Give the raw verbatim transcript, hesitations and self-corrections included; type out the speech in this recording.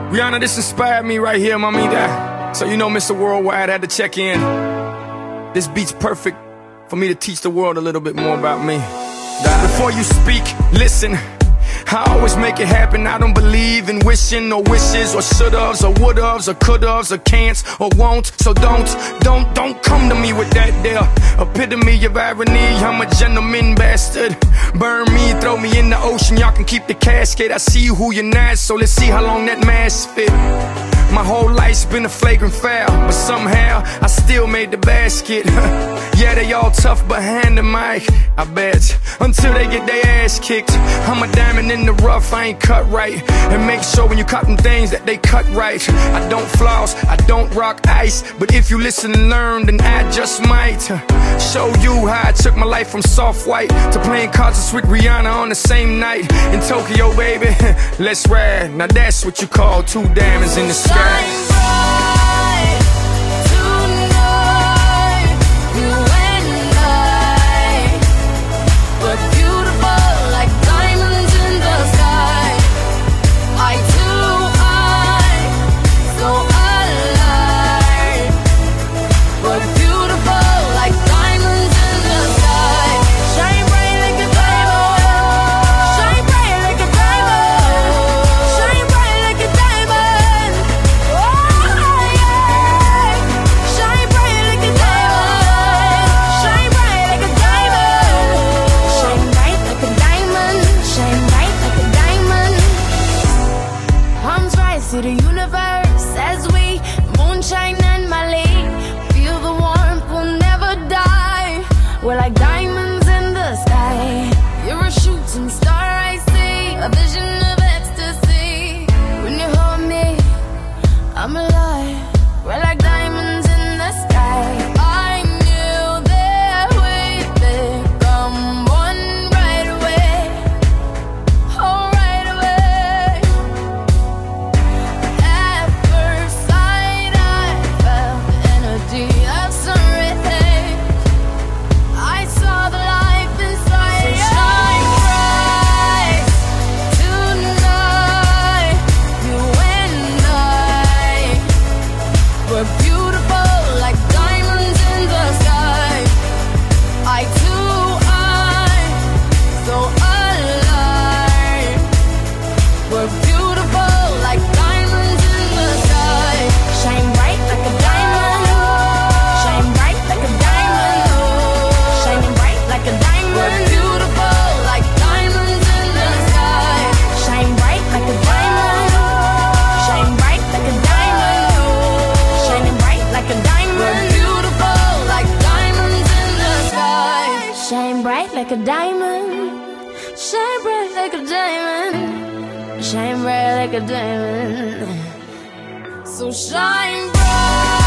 Rihanna, this inspired me right here, mamita. So you know Mister Worldwide had to check in. This beat's perfect for me to teach the world a little bit more about me. Before you speak, listen. I always make it happen. I don't believe in wishing or wishes or should-ofs or would-ofs or could-ofs or can'ts or won't. So don't, don't, don't come to me with that there epitome of irony. I'm a gentleman bastard. Burn me, throw me in the ocean. Y'all can keep the casket. I see who you're not, so let's see how long that mask fit. My whole life's been a flagrant foul, but somehow I still made the basket. Yeah, they all tough behind the mic, I bet, until they get their ass kicked. I'm a diamond in the rough, I ain't cut right. And make sure when you cut them things that they cut right. I don't floss, I don't rock ice, but if you listen and learn, then I just might show you how I took my life from soft white to playing concerts with Rihanna on the same night in Tokyo, baby. Let's ride. Now that's what you call two diamonds in the sky. Shine bright tonight, you and I. We're beautiful like diamonds in the sky. Eye to eye, so alive. We're beautiful like diamonds in the sky. Shine bright like a diamond. Shine bright like a diamond. Shine bright like a diamond. To the universe as we moonshine and Mali. Feel the warmth, we'll never die. We're like diamonds in the sky. You're a shooting star, I see. A vision of ecstasy. When you hold me, I'm alive. We're like diamonds in the sky. I knew that we'd become one right away. Oh, right away. At first sight, I felt the energy of sun rays. I saw the life inside. So shine bright tonight, you and I. We're beautiful like diamonds in the sky. Eye to eye, so alive. We're beautiful like diamonds in the sky. Shine bright like a diamond. Shine bright like a diamond. Shining bright like a diamond. We're beautiful like diamonds in the sky. Shine bright like a diamond. Shine bright like a diamond. Shining bright like a diamond. We're beautiful like diamonds in the sky. Shine bright like a diamond. Shine bright like a diamond. Shine bright like a diamond. So shine bright.